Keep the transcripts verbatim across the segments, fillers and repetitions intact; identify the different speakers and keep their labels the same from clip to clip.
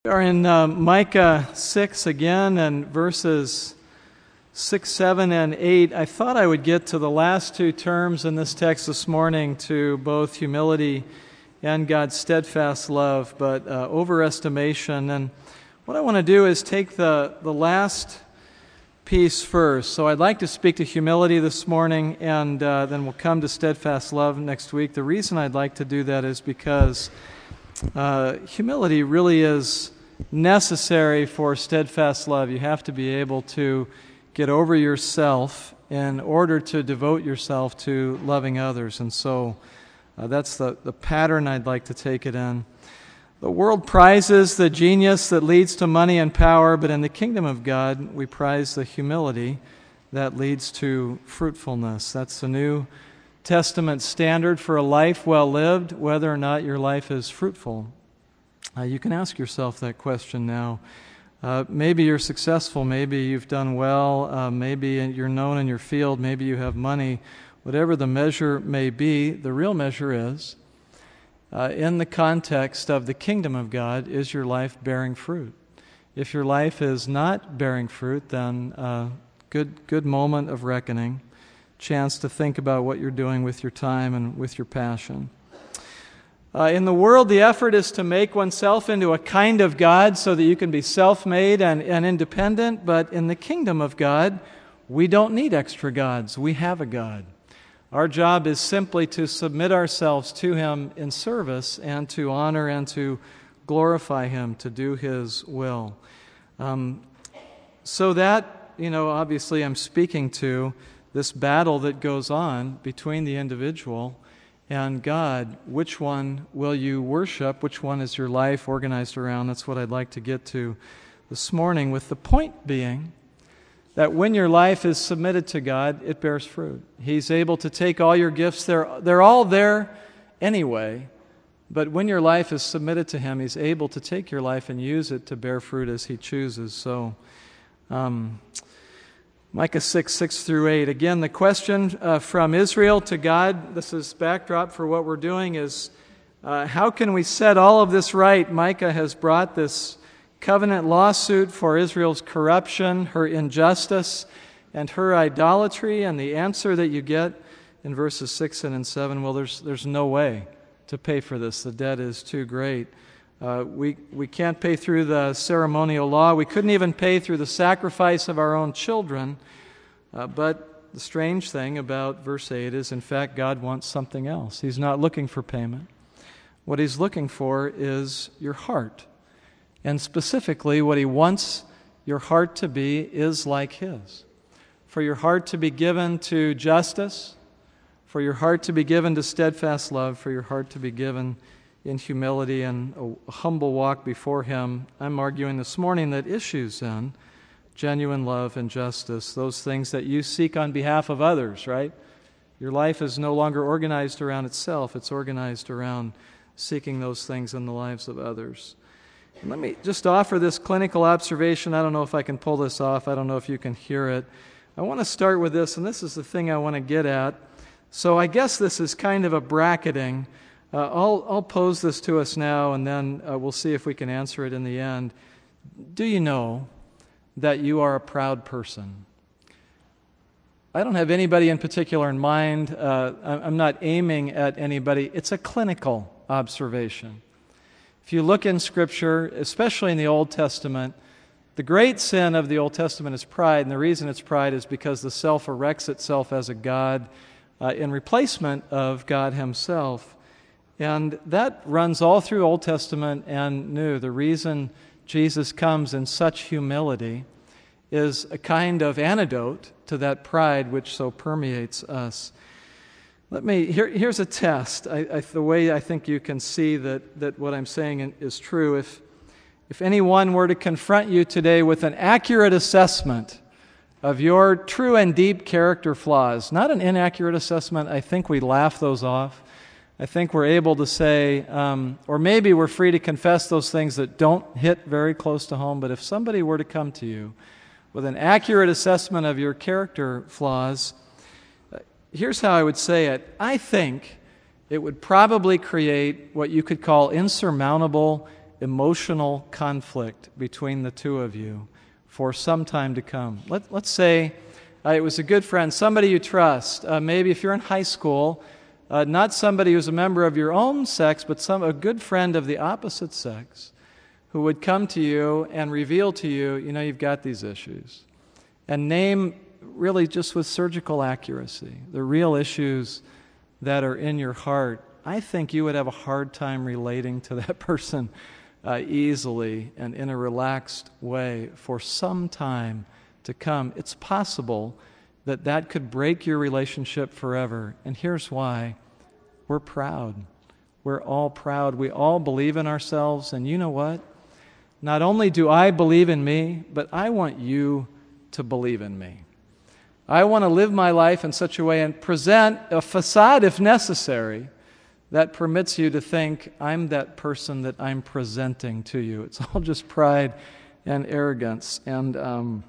Speaker 1: We are in uh, Micah six again, and verses six, seven, and eight. I thought I would get to the last two terms in this text this morning, to both humility and God's steadfast love, but uh, overestimation. And what I want to do is take the, the last piece first. So I'd like to speak to humility this morning, and uh, then we'll come to steadfast love next week. The reason I'd like to do that is because Uh, humility really is necessary for steadfast love. You have to be able to get over yourself in order to devote yourself to loving others. And so uh, that's the, the pattern I'd like to take it in. The world prizes the genius that leads to money and power, but in the kingdom of God, we prize the humility that leads to fruitfulness. That's the New Testament standard for a life well lived, whether or not your life is fruitful. Uh, you can ask yourself that question now. Uh, maybe you're successful, maybe you've done well, uh, maybe you're known in your field, maybe you have money. Whatever the measure may be, the real measure is, uh, in the context of the kingdom of God, is your life bearing fruit? If your life is not bearing fruit, then uh, good, good moment of reckoning. Chance to think about what you're doing with your time and with your passion. Uh, in the world, the effort is to make oneself into a kind of God so that you can be self-made and, and independent, but in the kingdom of God, we don't need extra gods. We have a God. Our job is simply to submit ourselves to Him in service and to honor and to glorify Him, to do His will. Um, so that, you know, obviously I'm speaking to this battle that goes on between the individual and God. Which one will you worship? Which one is your life organized around? That's what I'd like to get to this morning, with the point being that when your life is submitted to God, it bears fruit. He's able to take all your gifts. They're, they're all there anyway, but when your life is submitted to Him, He's able to take your life and use it to bear fruit as He chooses. So, um... Micah six, six through eight. Again, the question uh, from Israel to God, this is backdrop for what we're doing, is uh, how can we set all of this right? Micah has brought this covenant lawsuit for Israel's corruption, her injustice, and her idolatry, and the answer that you get in verses six and seven, well, there's, there's no way to pay for this. The debt is too great. Uh, we, we can't pay through the ceremonial law. We couldn't even pay through the sacrifice of our own children. Uh, but the strange thing about verse eight is, in fact, God wants something else. He's not looking for payment. What He's looking for is your heart. And specifically, what He wants your heart to be is like His. For your heart to be given to justice, for your heart to be given to steadfast love, for your heart to be given in humility and a humble walk before Him. I'm arguing this morning that issues in genuine love and justice, those things that you seek on behalf of others, right? Your life is no longer organized around itself. It's organized around seeking those things in the lives of others. And let me just offer this clinical observation. I don't know if I can pull this off. I don't know if you can hear it. I want to start with this, and this is the thing I want to get at. So I guess this is kind of a bracketing. Uh, I'll, I'll pose this to us now, and then uh, we'll see if we can answer it in the end. Do you know that you are a proud person? I don't have anybody in particular in mind. Uh, I'm not aiming at anybody. It's a clinical observation. If you look in Scripture, especially in the Old Testament, the great sin of the Old Testament is pride, and the reason it's pride is because the self erects itself as a god uh, in replacement of God Himself. And that runs all through Old Testament and New. The reason Jesus comes in such humility is a kind of antidote to that pride which so permeates us. Let me, here, here's a test. I, I, the way I think you can see that, that what I'm saying is true. If, if anyone were to confront you today with an accurate assessment of your true and deep character flaws, not an inaccurate assessment, I think we laugh those off. I think we're able to say, um, or maybe we're free to confess those things that don't hit very close to home, but if somebody were to come to you with an accurate assessment of your character flaws, uh, here's how I would say it. I think it would probably create what you could call insurmountable emotional conflict between the two of you for some time to come. Let, let's say uh, it was a good friend, somebody you trust. Uh, maybe if you're in high school, uh, not somebody who's a member of your own sex, but some a good friend of the opposite sex who would come to you and reveal to you, you know, you've got these issues. And name, really just with surgical accuracy, the real issues that are in your heart. I think you would have a hard time relating to that person uh, easily and in a relaxed way for some time to come. It's possible that that could break your relationship forever. And here's why. We're proud. We're all proud. We all believe in ourselves. And you know what? Not only do I believe in me, but I want you to believe in me. I want to live my life in such a way and present a facade, if necessary, that permits you to think, I'm that person that I'm presenting to you. It's all just pride and arrogance. And um,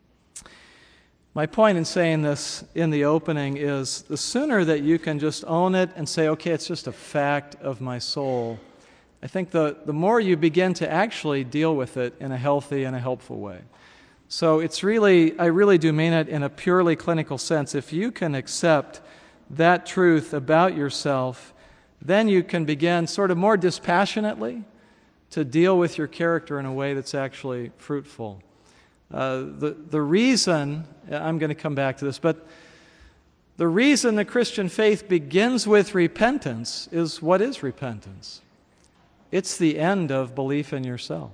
Speaker 1: my point in saying this in the opening is the sooner that you can just own it and say, okay, it's just a fact of my soul, I think the, the more you begin to actually deal with it in a healthy and a helpful way. So it's really, I really do mean it in a purely clinical sense. If you can accept that truth about yourself, then you can begin sort of more dispassionately to deal with your character in a way that's actually fruitful. Uh, the, the reason, I'm going to come back to this, but the reason the Christian faith begins with repentance is, what is repentance? It's the end of belief in yourself.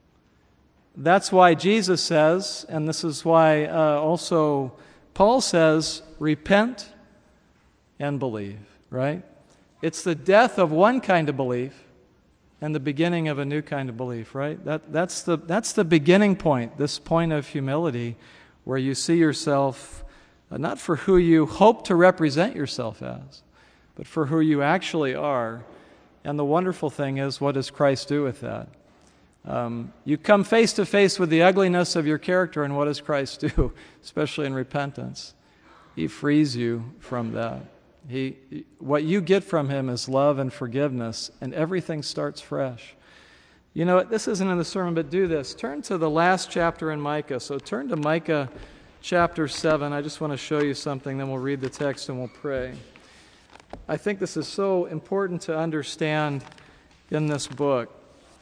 Speaker 1: That's why Jesus says, and this is why uh, also Paul says, repent and believe, right? It's the death of one kind of belief and the beginning of a new kind of belief, right? That, that's the, that's the beginning point, this point of humility, where you see yourself uh, not for who you hope to represent yourself as, but for who you actually are. And the wonderful thing is, what does Christ do with that? Um, you come face to face with the ugliness of your character, and what does Christ do, especially in repentance? He frees you from that. He, what you get from Him is love and forgiveness, and everything starts fresh. You know, this isn't in the sermon, but do this. Turn to the last chapter in Micah. So turn to Micah chapter seven. I just want to show you something, then we'll read the text and we'll pray. I think this is so important to understand in this book.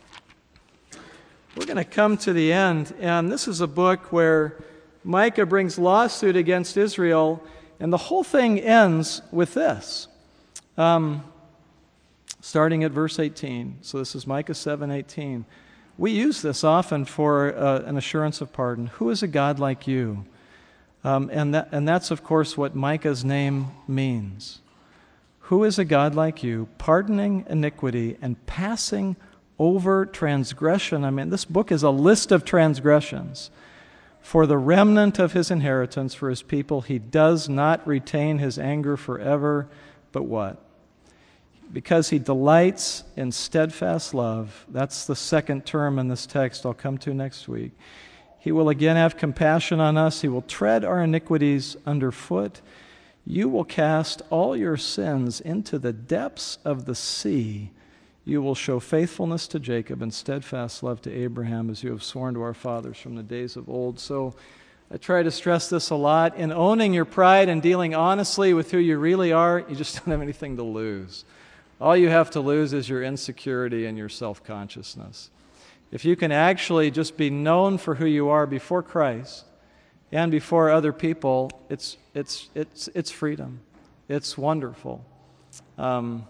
Speaker 1: We're going to come to the end, and this is a book where Micah brings lawsuit against Israel, and the whole thing ends with this, um, starting at verse eighteen. So this is Micah seven eighteen. We use this often for uh, an assurance of pardon. Who is a God like you? Um, and, that, and that's, of course, what Micah's name means. Who is a God like you, pardoning iniquity and passing over transgression? I mean, this book is a list of transgressions. For the remnant of His inheritance, for His people, He does not retain His anger forever, but what? Because He delights in steadfast love. That's the second term in this text I'll come to next week. He will again have compassion on us. He will tread our iniquities underfoot. You will cast all your sins into the depths of the sea. You will show faithfulness to Jacob and steadfast love to Abraham, as you have sworn to our fathers from the days of old. So I try to stress this a lot. In owning your pride and dealing honestly with who you really are, you just don't have anything to lose. All you have to lose is your insecurity and your self-consciousness. If you can actually just be known for who you are before Christ and before other people, it's it's it's it's freedom. It's wonderful. Um,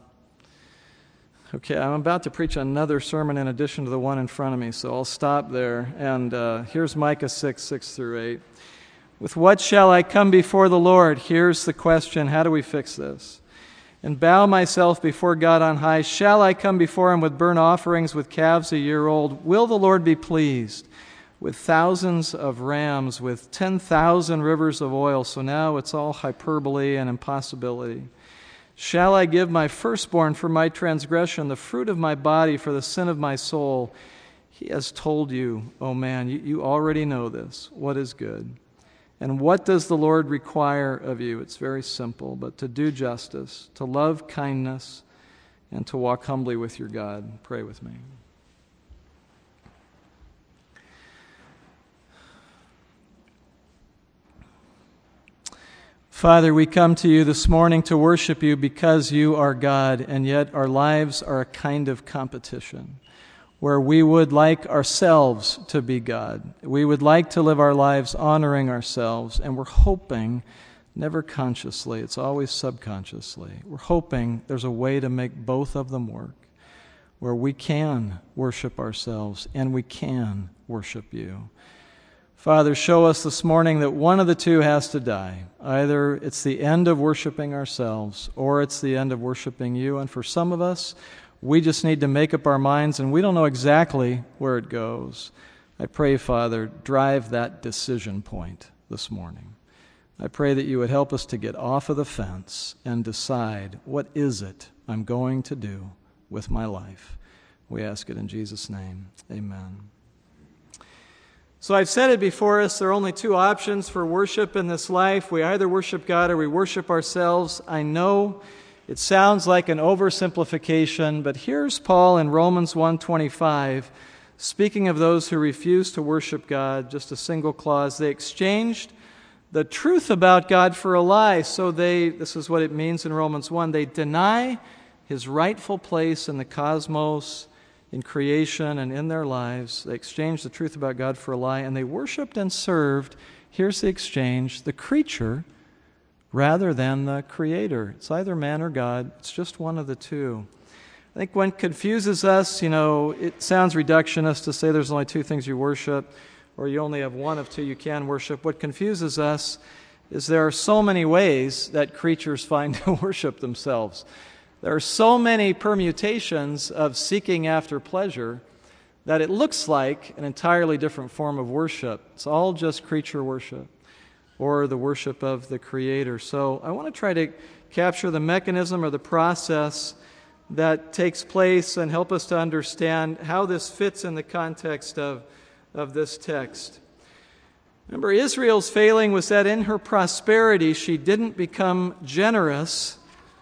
Speaker 1: okay, I'm about to preach another sermon in addition to the one in front of me, so I'll stop there. And uh, here's Micah six, six through eight. With what shall I come before the Lord? Here's the question. How do we fix this? And bow myself before God on high. Shall I come before Him with burnt offerings, with calves a year old? Will the Lord be pleased with thousands of rams, with ten thousand rivers of oil? So now it's all hyperbole and impossibility. Shall I give my firstborn for my transgression, the fruit of my body for the sin of my soul? He has told you, oh man, you, you already know this, what is good. And what does the Lord require of you? It's very simple, but to do justice, to love kindness, and to walk humbly with your God. Pray with me. Father, we come to you this morning to worship you because you are God, and yet our lives are a kind of competition where we would like ourselves to be God. We would like to live our lives honoring ourselves, and we're hoping, never consciously, it's always subconsciously, we're hoping there's a way to make both of them work, where we can worship ourselves and we can worship you. Father, show us this morning that one of the two has to die. Either it's the end of worshiping ourselves or it's the end of worshiping you. And for some of us, we just need to make up our minds and we don't know exactly where it goes. I pray, Father, drive that decision point this morning. I pray that you would help us to get off of the fence and decide, what is it I'm going to do with my life? We ask it in Jesus' name. Amen. So I've said it before us, there are only two options for worship in this life. We either worship God or we worship ourselves. I know it sounds like an oversimplification, but here's Paul in Romans one twenty-five, speaking of those who refuse to worship God, just a single clause. They exchanged the truth about God for a lie. So they, this is what it means in Romans one, they deny his rightful place in the cosmos, in creation and in their lives. They exchanged the truth about God for a lie, and they worshiped and served, here's the exchange, the creature rather than the Creator. It's either man or God. It's just one of the two. I think what confuses us, you know, it sounds reductionist to say there's only two things you worship, or you only have one of two you can worship. What confuses us is there are so many ways that creatures find to worship themselves. There are so many permutations of seeking after pleasure that it looks like an entirely different form of worship. It's all just creature worship or the worship of the Creator. So I want to try to capture the mechanism or the process that takes place and help us to understand how this fits in the context of, of this text. Remember, Israel's failing was that in her prosperity she didn't become generous.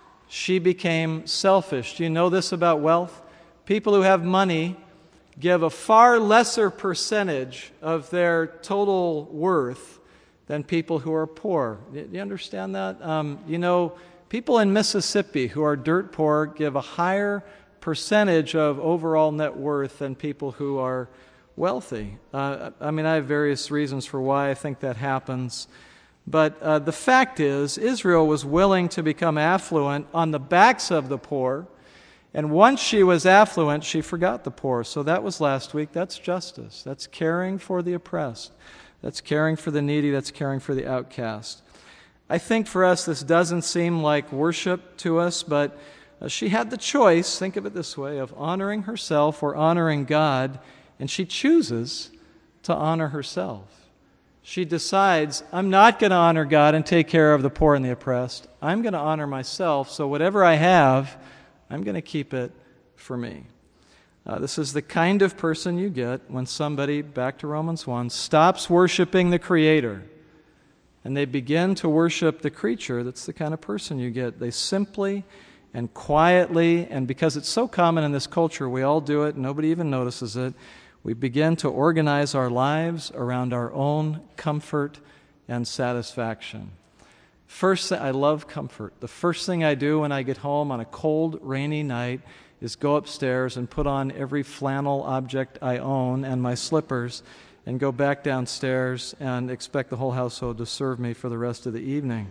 Speaker 1: She became selfish. Do you know this about wealth? People who have money give a far lesser percentage of their total worth than people who are poor. Do you understand that? Um, you know, people in Mississippi who are dirt poor give a higher percentage of overall net worth than people who are wealthy. Uh, I mean, I have various reasons for why I think that happens. But uh, the fact is, Israel was willing to become affluent on the backs of the poor. And once she was affluent, she forgot the poor. So that was last week. That's justice. That's caring for the oppressed. That's caring for the needy. That's caring for the outcast. I think for us, this doesn't seem like worship to us, but uh, she had the choice, think of it this way, of honoring herself or honoring God, and she chooses to honor herself. She decides, I'm not going to honor God and take care of the poor and the oppressed. I'm going to honor myself, so whatever I have, I'm going to keep it for me. Uh, this is the kind of person you get when somebody, back to Romans one, stops worshiping the Creator and they begin to worship the creature. That's the kind of person you get. They simply and quietly, and because it's so common in this culture, we all do it, nobody even notices it, we begin to organize our lives around our own comfort and satisfaction. First thing, I love comfort. The first thing I do when I get home on a cold, rainy night is go upstairs and put on every flannel object I own and my slippers and go back downstairs and expect the whole household to serve me for the rest of the evening.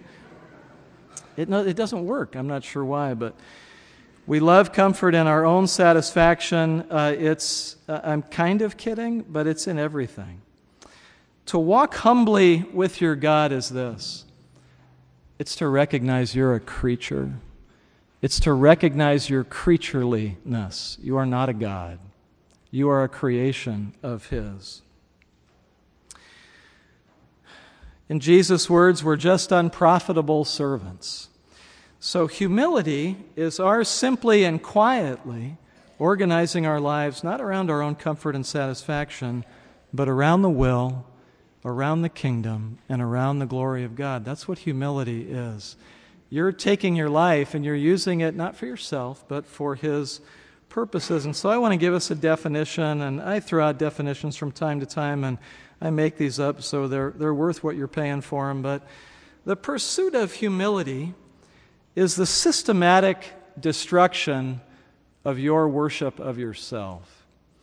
Speaker 1: It, no, it doesn't work. I'm not sure why, but we love comfort in our own satisfaction. Uh, it's, uh, I'm kind of kidding, but it's in everything. To walk humbly with your God is this. It's to recognize you're a creature. It's to recognize your creatureliness. You are not a God. You are a creation of His. In Jesus' words, we're just unprofitable servants. So humility is our simply and quietly organizing our lives not around our own comfort and satisfaction, but around the will, around the kingdom, and around the glory of God. That's what humility is. You're taking your life and you're using it not for yourself, but for His purposes. And so I want to give us a definition, and I throw out definitions from time to time, and I make these up so they're they're worth what you're paying for them. But The pursuit of humility is the systematic destruction of your worship of yourself.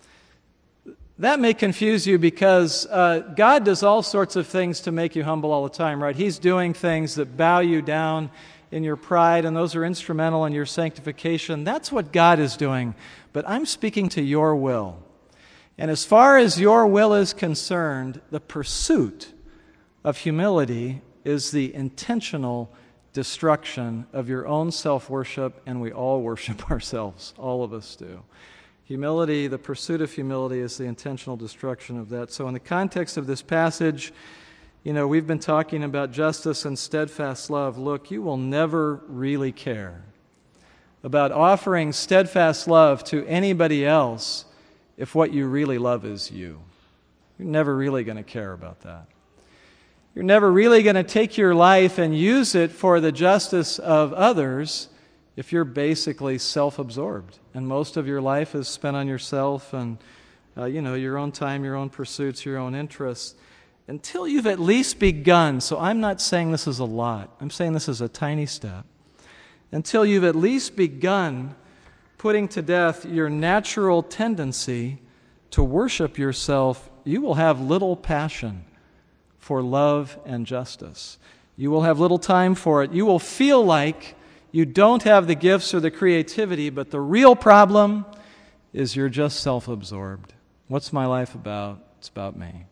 Speaker 1: That may confuse you because uh, God does all sorts of things to make you humble all the time, right? He's doing things that bow you down in your pride, and those are instrumental in your sanctification. That's what God is doing. But I'm speaking to your will. And as far as your will is concerned, the pursuit of humility is the intentional destruction of your own self-worship, and we all worship ourselves. All of us do. Humility, the pursuit of humility, is the intentional destruction of that. So in the context of this passage, you know, we've been talking about justice and steadfast love. Look, you will never really care about offering steadfast love to anybody else if what you really love is you. You're never really going to care about that. You're never really going to take your life and use it for the justice of others if you're basically self-absorbed and most of your life is spent on yourself and, uh, you know, your own time, your own pursuits, your own interests, until you've at least begun. So I'm not saying this is a lot. I'm saying this is a tiny step. Until you've at least begun putting to death your natural tendency to worship yourself, you will have little passion for love and justice. You will have little time for it. You will feel like you don't have the gifts or the creativity, but the real problem is you're just self-absorbed. What's my life about? It's about me.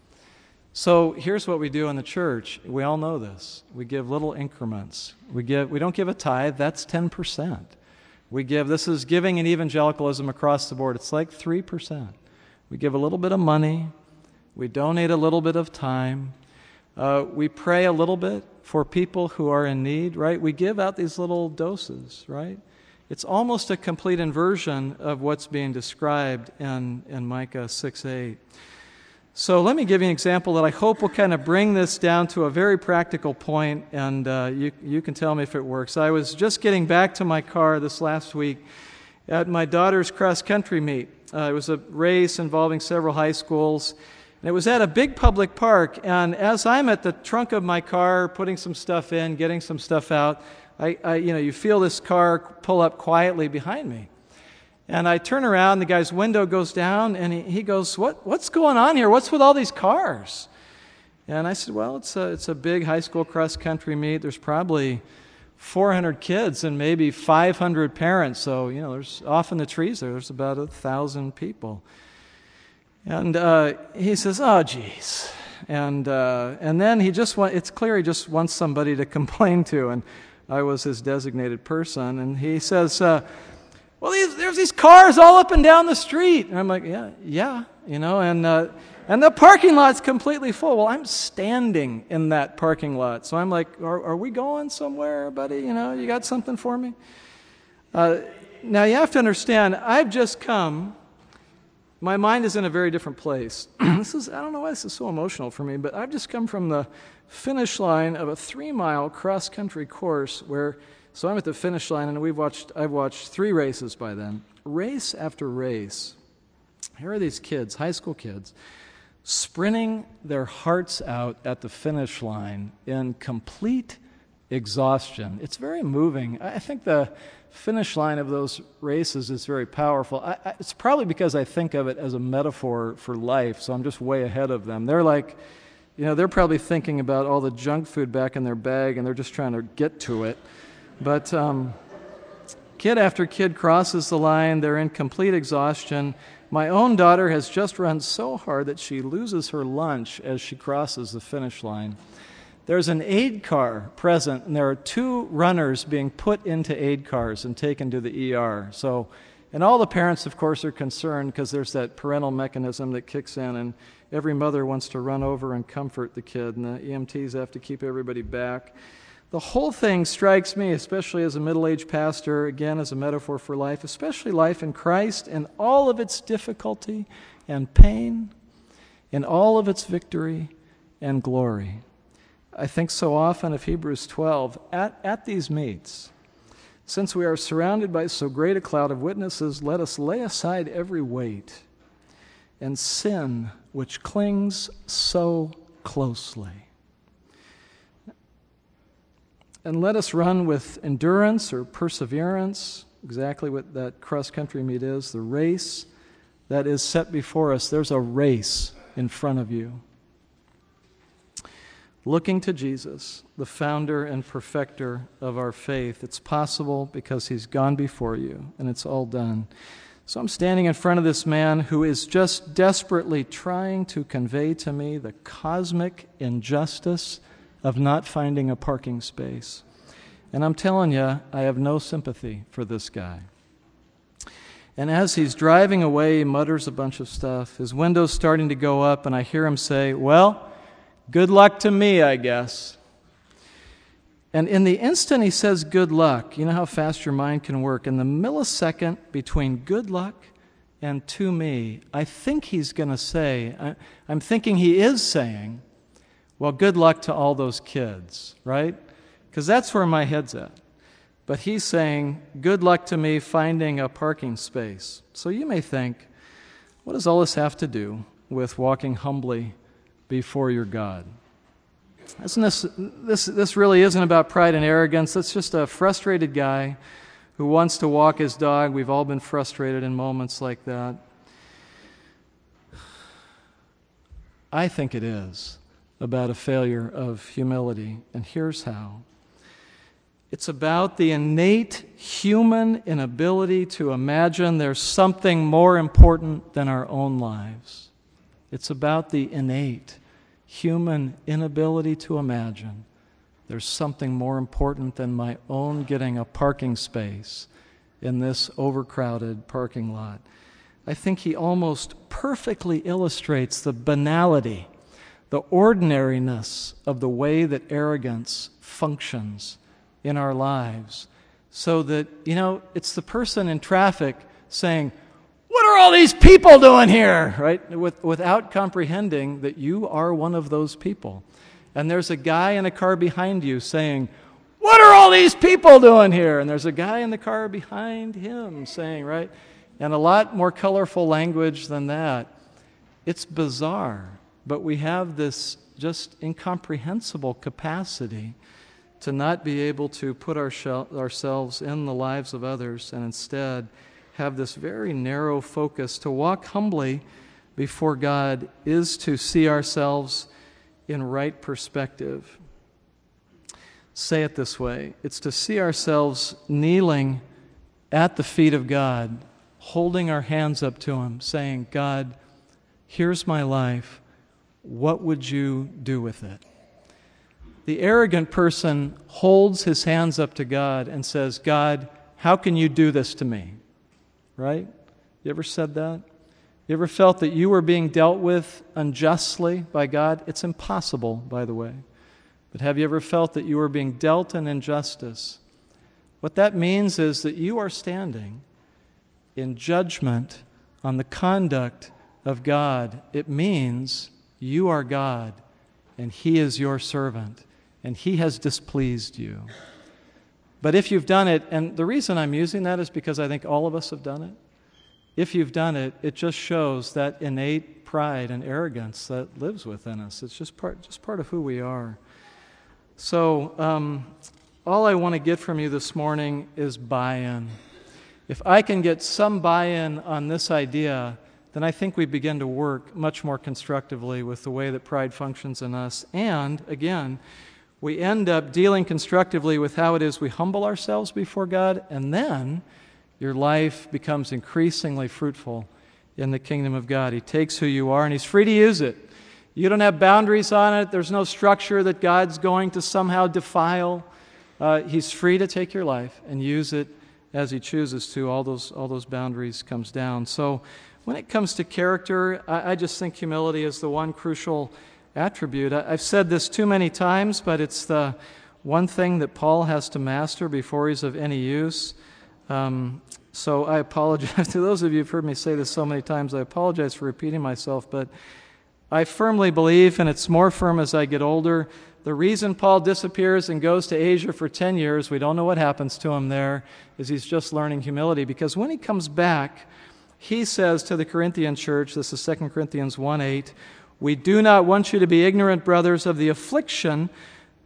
Speaker 1: So here's what we do in the church. We all know this. We give little increments. We give. We don't give a tithe. That's ten percent. We give, this is giving in evangelicalism across the board. It's like three percent. We give a little bit of money. We donate a little bit of time. Uh, we pray a little bit for people who are in need, right? We give out these little doses, right? It's almost a complete inversion of what's being described in, in Micah six eight. So let me give you an example that I hope will kind of bring this down to a very practical point, and uh, you, you can tell me if it works. I was just getting back to my car this last week at my daughter's cross-country meet. Uh, it was a race involving several high schools, and it was at a big public park, and as I'm at the trunk of my car putting some stuff in, getting some stuff out, I, I you know, you feel this car pull up quietly behind me. And I turn around, the guy's window goes down, and he, he goes, what, what's going on here? What's with all these cars? And I said, well, it's a, it's a big high school cross-country meet. There's probably four hundred kids and maybe five hundred parents. So, you know, there's off in the trees there, there's about a thousand people. And uh, he says, oh, geez. And, uh, and then he just want, it's clear he just wants somebody to complain to. And I was his designated person. And he says, uh, well, these, there's these cars all up and down the street. And I'm like, yeah, yeah, you know, and uh, and the parking lot's completely full. Well, I'm standing in that parking lot. So I'm like, are, are we going somewhere, buddy? You know, you got something for me? Uh, now, you have to understand, I've just come. My mind is in a very different place. This is, I don't know why this is so emotional for me, but I've just come from the finish line of a three-mile cross-country course where... So I'm at the finish line, and we've watched. I've watched three races by then. Race after race. Here are these kids, high school kids, sprinting their hearts out at the finish line in complete exhaustion. It's very moving. I think the finish line of those races is very powerful. I, I, it's probably because I think of it as a metaphor for life, so I'm just way ahead of them. They're like, you know, they're probably thinking about all the junk food back in their bag, and they're just trying to get to it. But um, kid after kid crosses the line. They're in complete exhaustion. My own daughter has just run so hard that she loses her lunch as she crosses the finish line. There's an aid car present, and there are two runners being put into aid cars and taken to the E R. So, and all the parents, of course, are concerned because there's that parental mechanism that kicks in, and every mother wants to run over and comfort the kid, and the E M Ts have to keep everybody back. The whole thing strikes me, especially as a middle-aged pastor, again as a metaphor for life, especially life in Christ and all of its difficulty and pain, and all of its victory and glory. I think so often of Hebrews twelve, at, at these meets, since we are surrounded by so great a cloud of witnesses, let us lay aside every weight and sin which clings so closely. and let us run with endurance or perseverance, exactly what that cross-country meet is, the race that is set before us. There's a race in front of you. Looking to Jesus, the founder and perfecter of our faith. It's possible because he's gone before you, and it's all done. So I'm standing in front of this man who is just desperately trying to convey to me the cosmic injustice of not finding a parking space. And I'm telling you, I have no sympathy for this guy. And as he's driving away, he mutters a bunch of stuff. His window's starting to go up, and I hear him say, "Well, good luck to me, I guess." And in the instant he says good luck, you know how fast your mind can work. In the millisecond between good luck and to me, I think he's going to say, I, I'm thinking he is saying, well, good luck to all those kids, right? Because that's where my head's at. But he's saying, good luck to me finding a parking space. So you may think, what does all this have to do with walking humbly before your God? Isn't this, this, this really isn't about pride and arrogance. It's just a frustrated guy who wants to walk his dog. We've all been frustrated in moments like that. I think it is about a failure of humility, and here's how. It's about the innate human inability to imagine there's something more important than our own lives. It's about the innate human inability to imagine there's something more important than my own getting a parking space in this overcrowded parking lot. I think he almost perfectly illustrates the banality, the ordinariness of the way that arrogance functions in our lives. So that, you know, it's the person in traffic saying, "What are all these people doing here?" Right? With, without comprehending that you are one of those people. And there's a guy in a car behind you saying, "What are all these people doing here?" And there's a guy in the car behind him saying, right? And a lot more colorful language than that. It's bizarre, but we have this just incomprehensible capacity to not be able to put our shel- ourselves in the lives of others and instead have this very narrow focus. To walk humbly before God is to see ourselves in right perspective. Say it this way. It's to see ourselves kneeling at the feet of God, holding our hands up to Him, saying, "God, here's my life. What would you do with it?" The arrogant person holds his hands up to God and says, "God, how can you do this to me?" Right? You ever said that? You ever felt that you were being dealt with unjustly by God? It's impossible, by the way. But have you ever felt that you were being dealt an injustice? What that means is that you are standing in judgment on the conduct of God. It means you are God and He is your servant and He has displeased you. But if you've done it, and the reason I'm using that is because I think all of us have done it. If you've done it, it just shows that innate pride and arrogance that lives within us. It's just part, just part of who we are. So um, all I want to get from you this morning is buy-in. If I can get some buy-in on this idea, then I think we begin to work much more constructively with the way that pride functions in us. And, again, we end up dealing constructively with how it is we humble ourselves before God, and then your life becomes increasingly fruitful in the kingdom of God. He takes who you are, and He's free to use it. You don't have boundaries on it. There's no structure that God's going to somehow defile. Uh, he's free to take your life and use it as He chooses to. All those, all those boundaries comes down. So when it comes to character, I, I just think humility is the one crucial attribute. I, I've said this too many times, but it's the one thing that Paul has to master before he's of any use. Um, so I apologize to those of you who've heard me say this so many times. I apologize for repeating myself, but I firmly believe, and it's more firm as I get older, the reason Paul disappears and goes to Asia for ten years, we don't know what happens to him there, is he's just learning humility. Because when he comes back, he says to the Corinthian church, this is Second Corinthians one eight, "We do not want you to be ignorant, brothers, of the affliction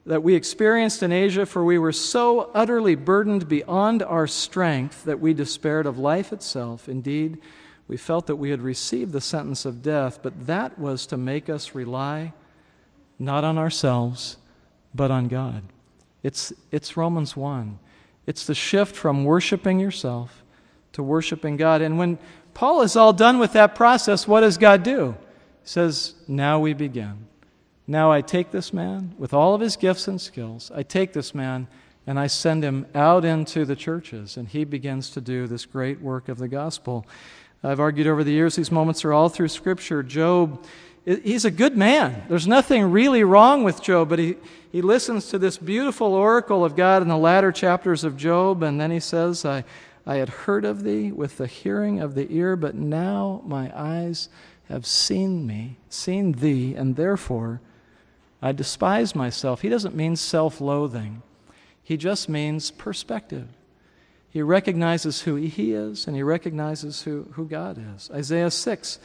Speaker 1: that we experienced in Asia, for we were so utterly burdened beyond our strength that we despaired of life itself. Indeed, we felt that we had received the sentence of death, but that was to make us rely not on ourselves, but on God. It's, it's Romans one. It's the shift from worshiping yourself to worshiping God. And when Paul is all done with that process, what does God do? He says, now we begin. Now I take this man with all of his gifts and skills. I take this man and I send him out into the churches, and he begins to do this great work of the gospel. I've argued over the years, these moments are all through Scripture. Job, he's a good man. There's nothing really wrong with Job, but he, he listens to this beautiful oracle of God in the latter chapters of Job, and then he says, I, I had heard of thee with the hearing of the ear, but now my eyes have seen me, seen thee, and therefore I despise myself. He doesn't mean self-loathing. He just means perspective. He recognizes who he is, and he recognizes who, who God is. Isaiah six.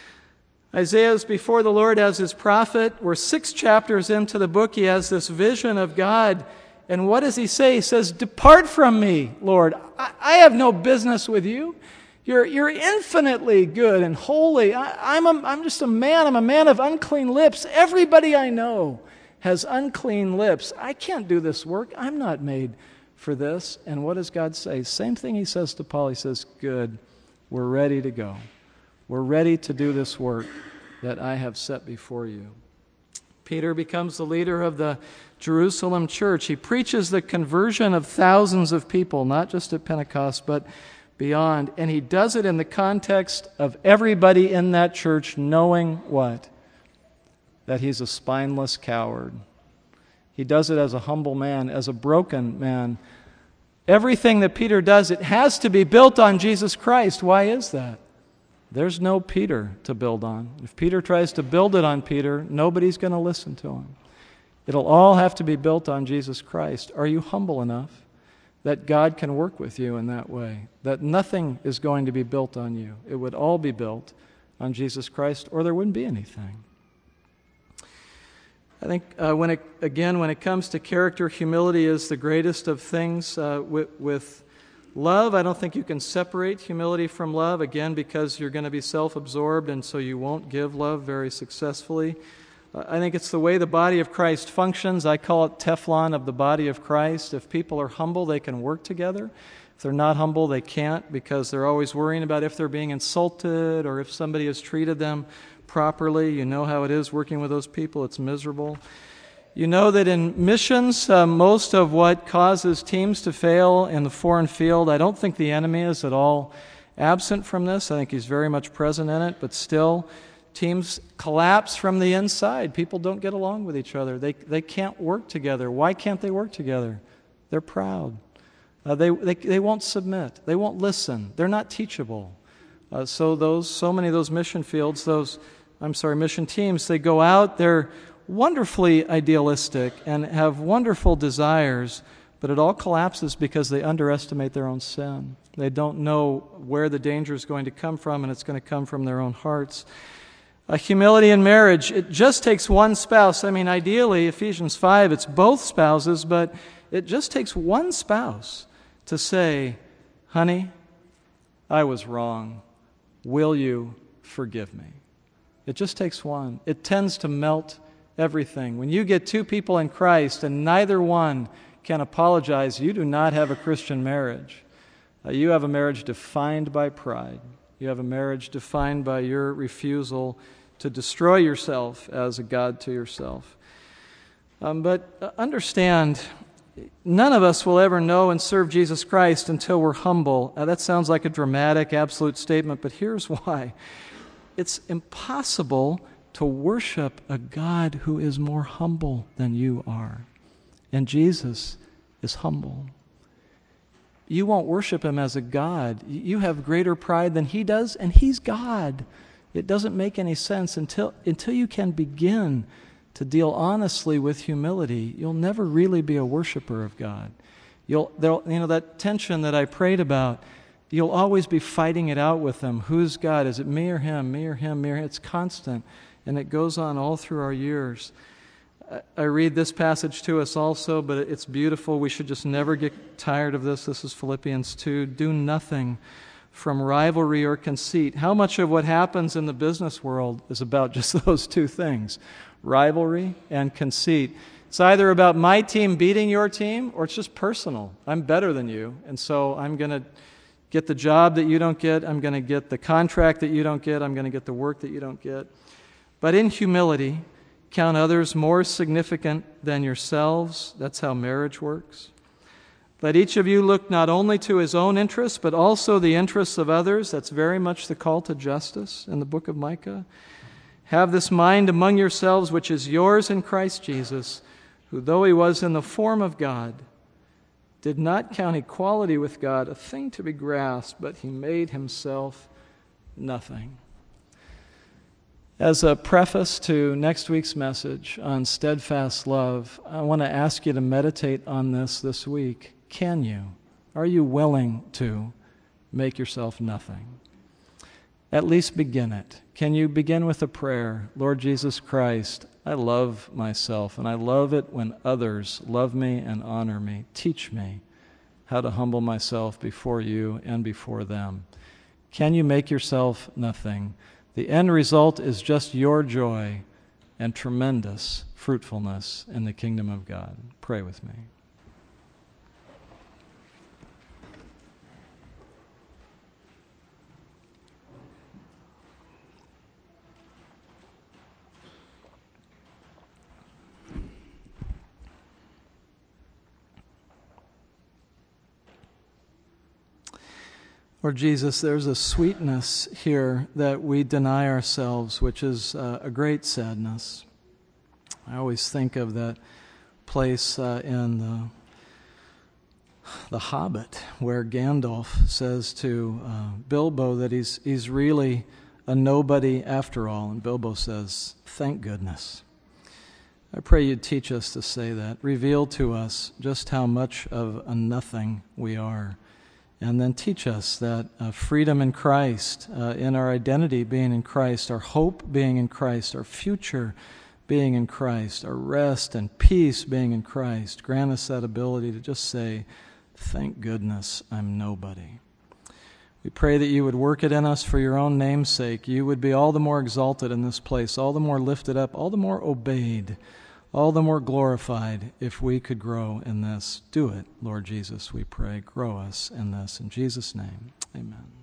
Speaker 1: Isaiah is before the Lord as his prophet. We're six chapters into the book. He has this vision of God. And what does he say? He says, depart from me, Lord. I, I have no business with you. You're, you're infinitely good and holy. I, I'm, a, I'm just a man. I'm a man of unclean lips. Everybody I know has unclean lips. I can't do this work. I'm not made for this. And what does God say? Same thing he says to Paul. He says, good, we're ready to go. We're ready to do this work that I have set before you. Peter becomes the leader of the Jerusalem church. He preaches the conversion of thousands of people, not just at Pentecost, but beyond. And he does it in the context of everybody in that church knowing what? That he's a spineless coward. He does it as a humble man, as a broken man. Everything that Peter does, it has to be built on Jesus Christ. Why is that? There's no Peter to build on. If Peter tries to build it on Peter, nobody's going to listen to him. It'll all have to be built on Jesus Christ. Are you humble enough that God can work with you in that way? That nothing is going to be built on you. It would all be built on Jesus Christ, or there wouldn't be anything. I think uh, when it, again, when it comes to character, humility is the greatest of things. Uh, with, with love, I don't think you can separate humility from love, again, because you're going to be self-absorbed, and so you won't give love very successfully. Uh, I think it's the way the body of Christ functions. I call it Teflon of the body of Christ. If people are humble, they can work together. If they're not humble, they can't, because they're always worrying about if they're being insulted or if somebody has treated them properly. You know how it is working with those people. It's miserable. You know that in missions, uh, most of what causes teams to fail in the foreign field, I don't think the enemy is at all absent from this. I think he's very much present in it, but still, teams collapse from the inside. People don't get along with each other. They, they can't work together. Why can't they work together? They're proud. Uh, they, they, they won't submit. They won't listen. They're not teachable. Uh, so those, so many of those mission fields, those I'm sorry, mission teams, they go out, they're wonderfully idealistic and have wonderful desires, but it all collapses because they underestimate their own sin. They don't know where the danger is going to come from, and it's going to come from their own hearts. Uh, humility in marriage, it just takes one spouse. I mean, ideally, Ephesians five, it's both spouses, but it just takes one spouse to say, honey, I was wrong. Will you forgive me? It just takes one. It tends to melt everything. When you get two people in Christ and neither one can apologize, you do not have a Christian marriage. Uh, you have a marriage defined by pride. You have a marriage defined by your refusal to destroy yourself as a god to yourself. Um, but uh, understand, none of us will ever know and serve Jesus Christ until we're humble. Uh, that sounds like a dramatic, absolute statement, but here's why. It's impossible to worship a God who is more humble than you are. And Jesus is humble. You won't worship him as a God. You have greater pride than he does, and he's God. It doesn't make any sense until, until you can begin to deal honestly with humility. You'll never really be a worshiper of God. You'll, you know, that tension that I prayed about, you'll always be fighting it out with them. Who's God? Is it me or him? Me or him? Me or him? It's constant, and it goes on all through our years. I read this passage to us also, but it's beautiful. We should just never get tired of this. This is Philippians two. Do nothing from rivalry or conceit. How much of what happens in the business world is about just those two things, rivalry and conceit? It's either about my team beating your team, or it's just personal. I'm better than you, and so I'm going to get the job that you don't get. I'm going to get the contract that you don't get. I'm going to get the work that you don't get. But in humility, count others more significant than yourselves. That's how marriage works. Let each of you look not only to his own interests, but also the interests of others. That's very much the call to justice in the book of Micah. Have this mind among yourselves, which is yours in Christ Jesus, who, though he was in the form of God, did not count equality with God a thing to be grasped, but he made himself nothing. As a preface to next week's message on steadfast love, I want to ask you to meditate on this this week. Can you? Are you willing to make yourself nothing? At least begin it. Can you begin with a prayer? Lord Jesus Christ, I love myself, and I love it when others love me and honor me. Teach me how to humble myself before you and before them. Can you make yourself nothing? The end result is just your joy and tremendous fruitfulness in the kingdom of God. Pray with me. Lord Jesus, there's a sweetness here that we deny ourselves, which is uh, a great sadness. I always think of that place uh, in the, the Hobbit where Gandalf says to uh, Bilbo that he's, he's really a nobody after all, and Bilbo says, thank goodness. I pray you'd teach us to say that. Reveal to us just how much of a nothing we are. And then teach us that uh, freedom in Christ, uh, in our identity being in Christ, our hope being in Christ, our future being in Christ, our rest and peace being in Christ. Grant us that ability to just say, thank goodness I'm nobody. We pray that you would work it in us for your own name's sake. You would be all the more exalted in this place, all the more lifted up, all the more obeyed, all the more glorified if we could grow in this. Do it, Lord Jesus, we pray. Grow us in this. In Jesus' name, amen.